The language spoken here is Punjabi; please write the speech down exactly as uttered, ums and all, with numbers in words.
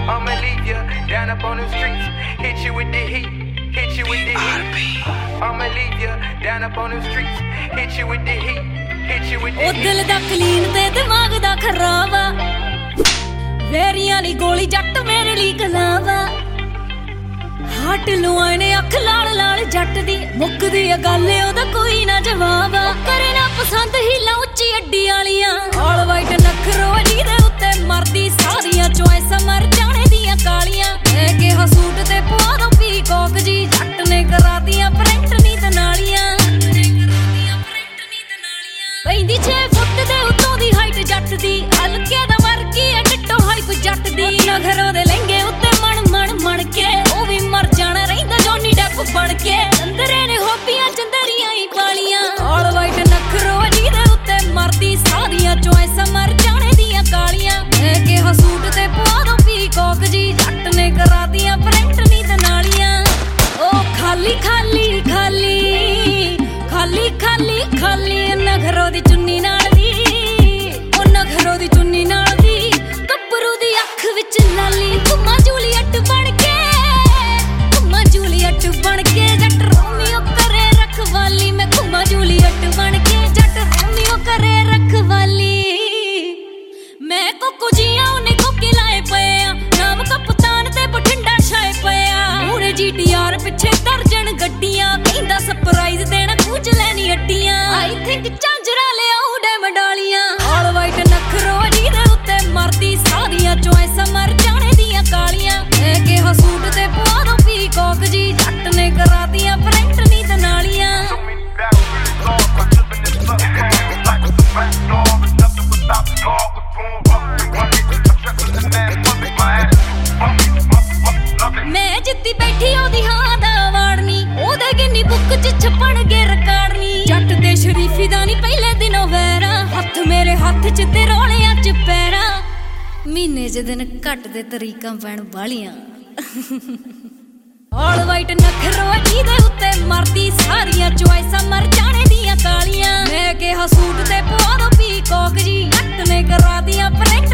I'ma leave you down up on the streets, hit you with the heat, hit you with the heat. I'ma leave you down up on the streets, hit you with the heat, hit you with the heat. ਉਹ ਦਿਲ ਦਾ ਕਲੀਨ ਤੇ ਦਿਮਾਗ ਦਾ ਖਰਾਬਾ, ਵੈਰੀਆਂ ਲਈ ਗੋਲੀ ਜੱਟ ਮੇਰੇ ਲਈ ਗਲਾਵਾ। ਹੱਟ ਲੁਆਣੇ ਅੱਖ ਲਾਲ ਲਾਲ ਜੱਟ ਦੀ, ਮੁੱਕਦੀ ਆ ਗੱਲ ਉਹਦਾ ਕੋਈ ਨਾ ਜਵਾਬ। ਕਰੇ ਨਾ ਪਸੰਦ ਹੀਲਾ ਉੱਚੀ ਅੱਡੀ ਵਾਲੀਆਂ, ਆਲ ਵਾਈਟ ਨਖਰੋ ਜਿਹਦੇ ਉੱਤੇ ਮਰਦੀ ਸਾਰੀਆਂ ਚੋਇਸਾਂ ਮਰ ਜਾਣੇ ਦੀਆਂ ਕਾਲੀਆਂ। ਮੈਂ ਕਿਹਾ ਸੂਟ ਤੇ ਪਵਾ ਦੋ ਪੀ ਕੋਕ ਜੀ, ਜੱਟ ਨੇ ਕਰਾਤੀਆਂ ਪ੍ਰਿੰਟ ਨੀ ਤੇ ਨਾਲੀਆਂ। ਪੈਂਦੀ ਛੇ ਫੁੱਟ ਦੇ ਉੱਤੋਂ ਦੀ ਹਾਈਟ ਜੱਟ ਦੀ, ਹਲਕੇ ਦਾ ਵਰਗੀ ਐ ਡਿੱਟੋ ਹਾਈਪ ਜੱਟ ਦੀ। ਨਖਰੋ ਦੇ ਲਹਿੰਗੇ ਉੱਤੇ ਮਣ ਮਣ ਮਣ ਕੇ, ਉਹ ਵੀ ਮਰ ਜਾਣਾ ਰਹਿੰਦਾ ਜੌਨੀ ਡੈਪ ਬਣ ਕੇ। ਚੰਦਰੇ ਨੇ ਹੋਪੀਆਂ ਚੰਦਰੀਆਂ ਹੀ ਪਾਲੀਆਂ, ਆਲ ਵਾਈਟ ਨਖਰੋ ਜਿਹਦੇ ਉੱਤੇ ਮਰਦੀ ਸਾਰੀਆਂ ਚੋਇਸਾਂ ਮਰ ਜਾਣੇ ਦੀਆਂ ਕਾਲੀਆਂ। ਮੈਂ ਕਿਹਾ ਸੂਟ ਤੇ ਪਵਾ ਦੋ ਪੀ ਕੋਕ ਜੀ, ਜੱਟ ਨੇ ਕਰਾਤੀਆਂ ਪ੍ਰਿੰਟ ਨੀ ਤੇ ਨਾਲੀਆਂ। ਉਹ ਖਾਲੀ ਖਾਲੀ ਖਾਲੀ ਖਾਲੀ ਖਾਲੀ ਖਾਲੀ ਨਖਰੋ ਦੀ ਚੁੰਨੀ ਨਾਲ ਦੀ, ਉਹ ਨਖਰੋ ਦੀ ਚੁੰਨੀ ਨਾਲ ਦੀ। ਗੱਭਰੂ ਦੀ ਅੱਖ ਵਿੱਚ ਲਾਲੀ, ਘੁੰਮਾ ਜੂਲੀਅਟ ਬਣ ਕੇ, ਘੁੰਮਾ ਜੂਲੀਅਟ ਬਣ ਕੇ। ਜੱਟ ਰੋਮੀਓ ਕਰੇ ਰਖਵਾਲੀ, ਮੈਂ ਘੁੰਮਾ ਜੂਲੀਅਟ ਬਣ ਕੇ, ਜੱਟ ਰੋਮੀਓ ਕਰੇ ਰਖਵਾਲੀ। ਮੈਂ ਕੋਕੋ ਜੀਆਂ ਉਹਨੇ ਕੋਕੇ ਲਾਏ ਪਏ ਆ, ਨਾਮ ਕਪਤਾਨ ਤੇ ਬਠਿੰਡਾ ਛਾਏ ਪਏ ਆ। ਮੂਰੇ ਜੀ ਟੀ ਆਰ ਪਿੱਛੇ ਦਰਜਨ ਗੱਡੀਆਂ, ਕਹਿੰਦਾ ਸਰਪ੍ਰਾਈਜ਼ ਦੇਣਾ ਕੁਝ ਲੈਣੀ ਅੱਡੀਆਂ। ਆਈ ਥਿੰਕ ਝਾਂਜਰਾ ਲਿਆਉ ਡੈਮੰਡ ਵਾਲੀਆਂ, ਆਲ ਵਾਈਟ ਨਖਰੋ ਜਿਹਦੇ ਉੱਤੇ ਮਰਦੀ ਸਾਰੀਆਂ ਚੋਇਸਾਂ ਮਰ ਜਾਣੇ ਦੀਆਂ ਕਾਲੀਆਂ। ਮੈਂ ਕਿਹਾ ਸੂਟ ਤੇ ਪਵਾ ਦੋ ਪੀ ਕੋਕ ਜੀ, ਜੱਟ ਨੇ ਕਰਾਤੀਆਂ ਪ੍ਰਿੰਟ ਨੀ ਤੇ ਨਾਲੀਆਂ। ਮੈਂ ਜਿੱਤੀ ਬੈਠੀ ਉਹਦੀ ਹਾਂ ਦਾ ਵਾੜਨੀ, ਉਹਦੇ ਗਿੰਨੀ ਬੁੱਕ ਚ ਛਪਣਗੇ ਰਿਕਾਰਡਨੀ। ਜੱਟ ਦੇ ਸ਼ਰੀਫੀ ਦਾ ਨੀ ਪਹਿਲੇ ਦਿਨੋਂ ਵੈਰਾ, ਹੱਥ ਮੇਰੇ ਹੱਥ ਚ ਤੇ ਰੋਲਿਆਂ ਚ ਪੈਰਾ। ਮਹੀਨੇ ਚ ਦਿਨ ਘੱਟ ਦੇ ਤਰੀਕਾਂ ਪੈਣ ਵਾਲੀਆਂ, ਆਲ ਵਾਈਟ ਨਖਰੋ ਜਿਹਦੇ ਉੱਤੇ ਮਰਦੀ ਸਾਰੀਆਂ ਚੋਇਸਾਂ ਮਰ ਜਾਣੇ ਦੀਆਂ ਕਾਲੀਆਂ। ਮੈਂ ਕਿਹਾ ਸੂਟ ਤੇ ਪਵਾ ਦੋ ਪੀ ਕੋਕ ਜੀ, ਜੱਟ ਨੇ ਕਰਾਤੀਆਂ ਪ੍ਰਿੰਟ